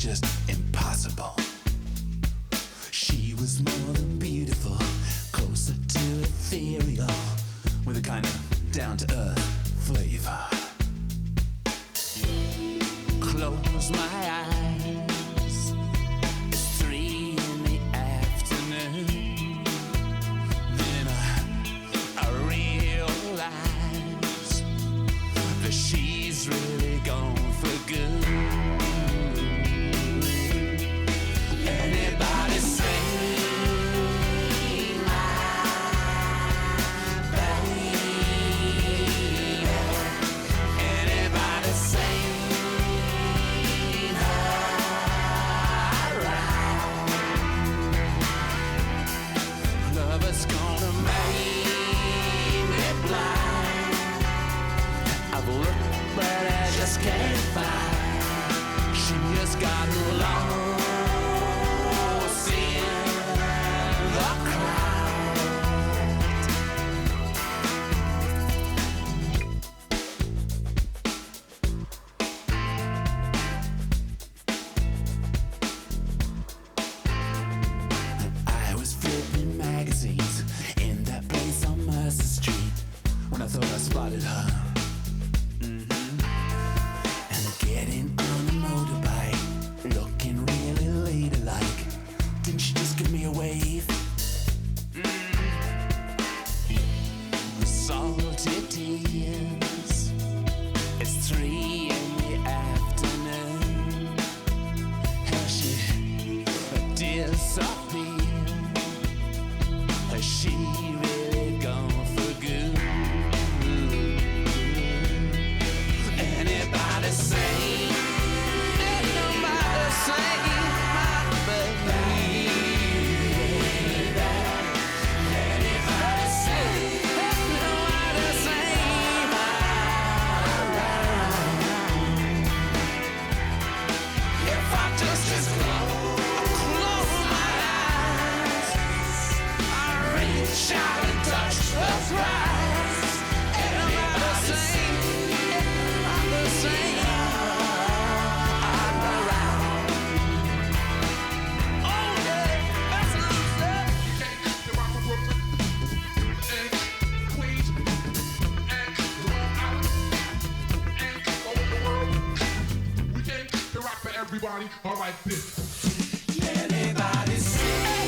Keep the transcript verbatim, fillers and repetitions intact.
just impossible. She was more than beautiful, closer to ethereal, with a kind of down-to-earth flavor. Close my eyes, it's three in the afternoon. Then I, I realize that she's really gone for good. Anybody say can't find. She has gotten lost in the crowd. I was flipping magazines in that place on Mercer Street when I thought I spotted her. Getting on a motorbike, looking really ladylike. Didn't she just give me a wave? Mm. Salty tears. It's three in the afternoon. How she disappeared? Has she really gone for good? Anybody say? Nobody say my baby. Anybody say? Nobody say my love. If I just just close, close my eyes, I reach out and touch the prize. Anybody say? Anybody say? Everybody, all like this. Anybody see?